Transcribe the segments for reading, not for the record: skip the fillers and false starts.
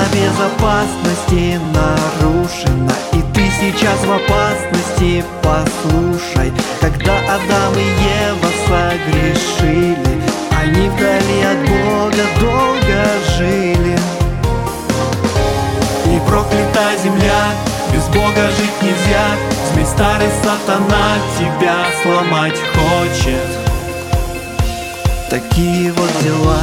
безопасности нарушена, и ты сейчас в опасности. Послушай, когда Адам и Ева согрешили, они вдали от Бога долго жили. И проклята земля, без Бога жить нельзя. Змей старый сатана тебя сломать хочет. Такие вот дела.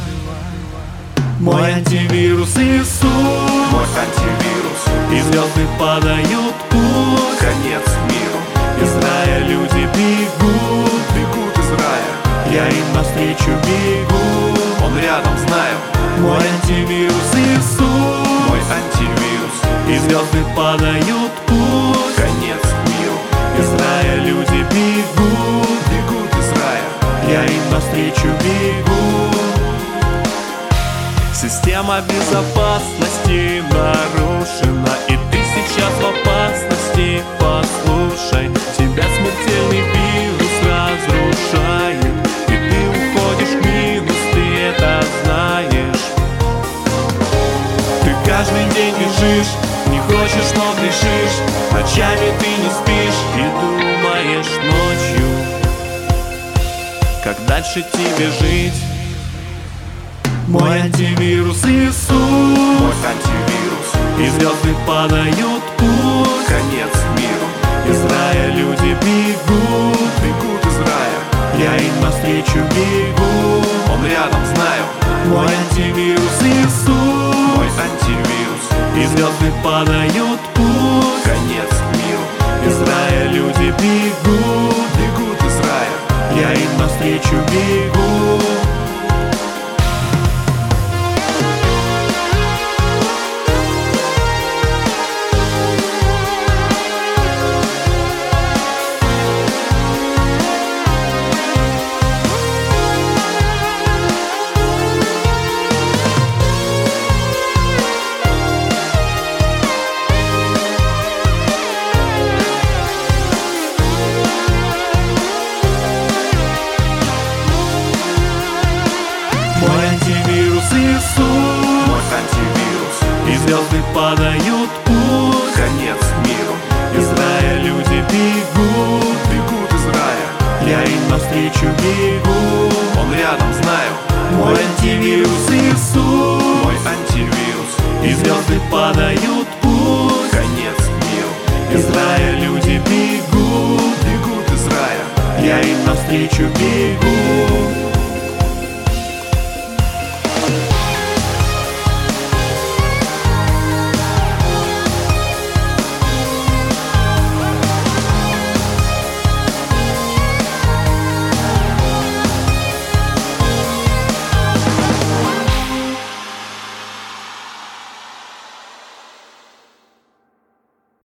Мой антивирус Иисус, мой антивирус. и звезды падают путь. Конец миру. Из рая люди бегут, Бегут из рая. я им навстречу бегу. Он рядом, знаю. Мой антивирус Иисус, Мой антивирус. и звезды падают путь. Конец миру. Из рая люди бегут, Бегут из рая. я им навстречу бегу. Система безопасности нарушена, и ты сейчас в опасности. Послушай, тебя смертельный вирус разрушает, и ты уходишь в минус, ты это знаешь. Ты каждый день бежишь, не хочешь, но грешишь. Ночами ты не спишь и думаешь ночью, как дальше тебе жить. Мой антивирус Иисус, Мой антивирус. и звезды падают путь. Конец миру. Из рая люди бегут, Бегут из рая. я им навстречу бегу. Он рядом, знаю. Мой антивирус Иисус, Мой антивирус. и звезды падают путь. Конец миру. Из рая люди бегут, Бегут из рая. я им навстречу бегу. Мой антивирус Иисус, Мой антивирус. и звезды падают путь. Конец миру. Из рая люди бегут, Бегут из рая. я им навстречу бегу. Он рядом, знаю. Мой антивирус Иисус, Мой антивирус. и звезды падают путь. Конец миру. Из рая люди бегут, Бегут из рая. я им навстречу бегу.